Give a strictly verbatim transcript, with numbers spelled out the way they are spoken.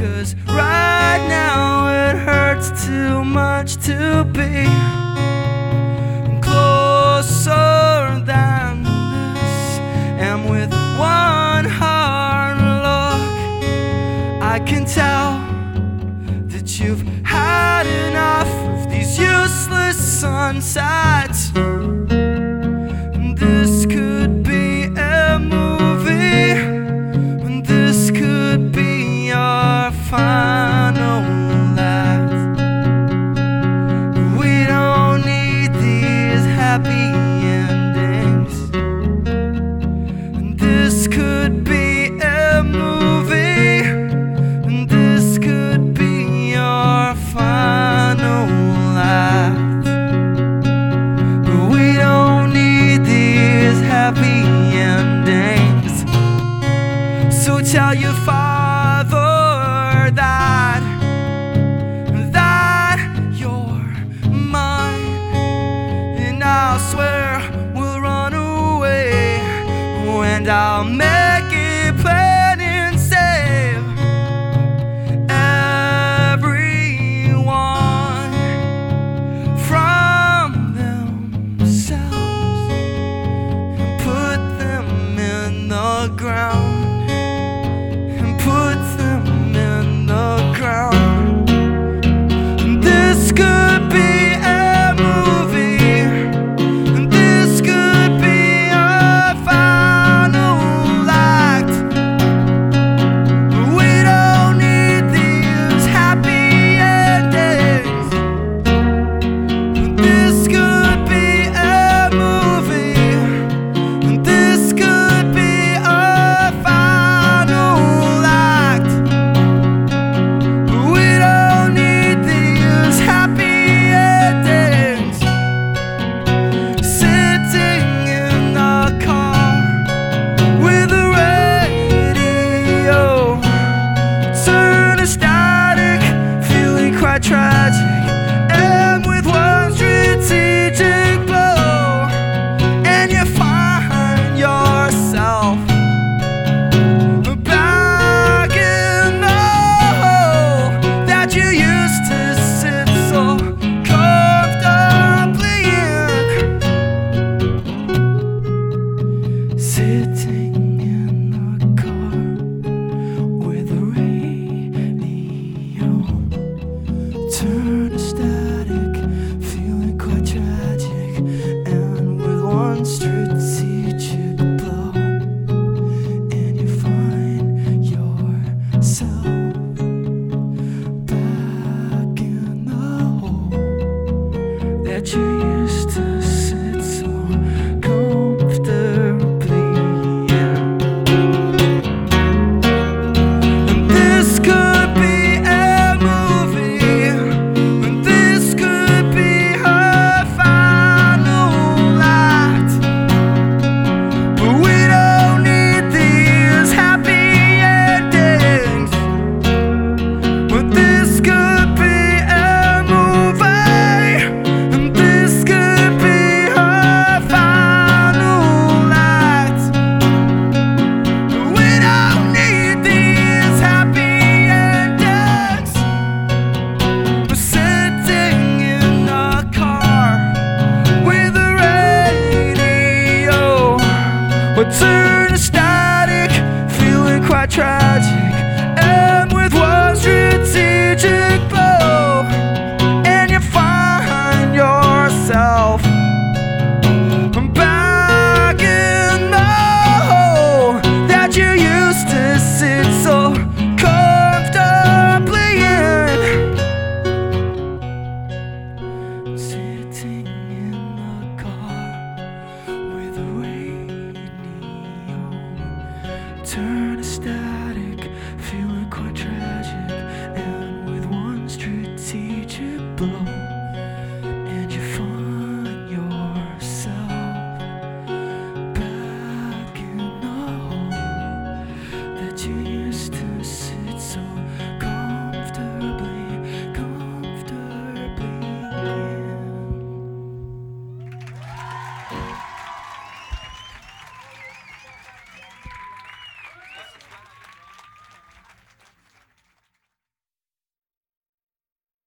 'cause right now it hurts too much to be closer than this. And with one hard look, I can tell that you've had enough of these useless sunsets. This could be a movie, and this could be your final act. We don't need these happy endings. And this could be a movie, and this could be your final act. But we don't need these happy endings. So tell your father that that you're mine, and I'll swear we'll run away, and I'll make it plain and save everyone from themselves and put them in the ground. Put them in the ground. This could be a movie, and this could be a final act. We don't need these happy endings. This could be a movie, and this could be a final act. We don't need these happy endings. Sitting in the car with the radio turn to static, feeling quite tragic, and with one strategic blow, and you find yourself back in the hole that you used to sit so comfortably in. Sitting in the car with the radio turn to static, feeling quite tragic, and with one strategic blow, and you find yourself back in the hole that you used to sit so comfortably in. And this could be a movie, and this could be her final act. But we don't need these happy endings. But this could be a movie, and this could be her final act. But we don't need these happy endings. We're sitting in the car with the radio. We're turn to static, feeling quite tragic, and with one strategic blow, and you find yourself back in the hole that you used to sit so comfortably in. Sitting in the car with the radio turn to static, feeling quite tragic, and with one strategic blow,